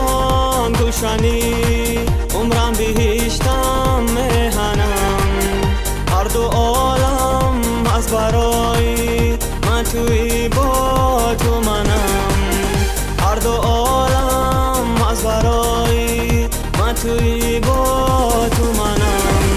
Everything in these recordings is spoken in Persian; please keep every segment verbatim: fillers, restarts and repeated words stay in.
کیستان گوشانی عمرم بهشتم مهنم هر دو عالم از برای من توی با تو منم هر دو عالم از برای من توی با تو منم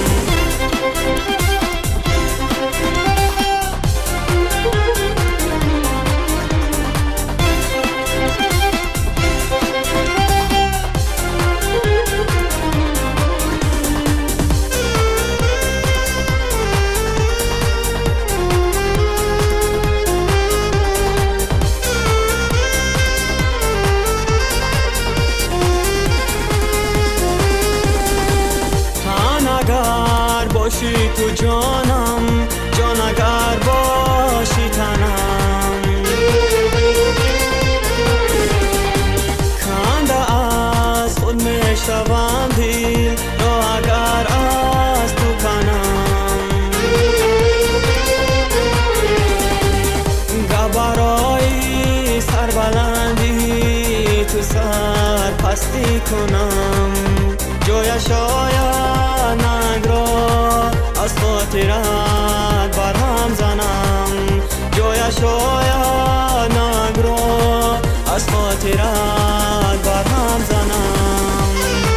باشی تو جانم جان اگر باشی تنم کنده از خود میشوم دل را اگر از تو کنم گبرای سربلندی تو سر پستی کنم جایش آید ننگ را از خاطرت برهم زنم جایش آید ننگ را از خاطرت برهم زنم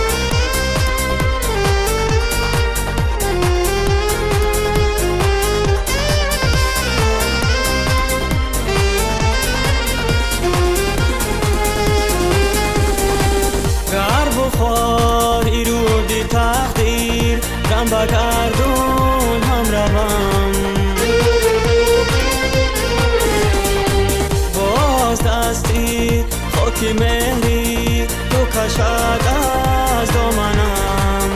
گر بخواد ایرودی تقدیر رم بگردون هم روم باز دستی خاکی مهری تو کشد از دامنم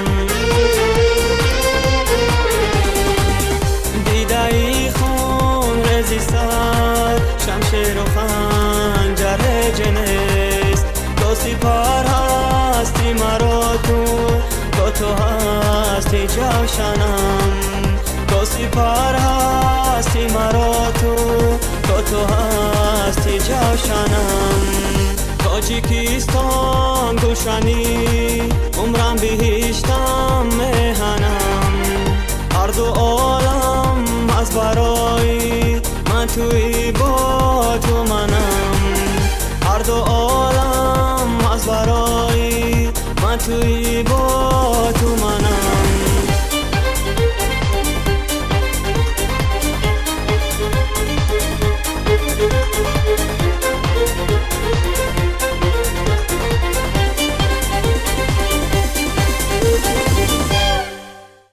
دیده ای خون رزی سر شمشیر و خنجر جنست تو سپر هستی مرا تو تو تو هستی جوشنم تو سپر هستی مرا تو تو تو هستی جوشنم تاجیکستان گوشنی عمرم بهشتم مهنم هر دو عالم از برای من توی با تو منم هر دو عالم از برای من توی با تو منم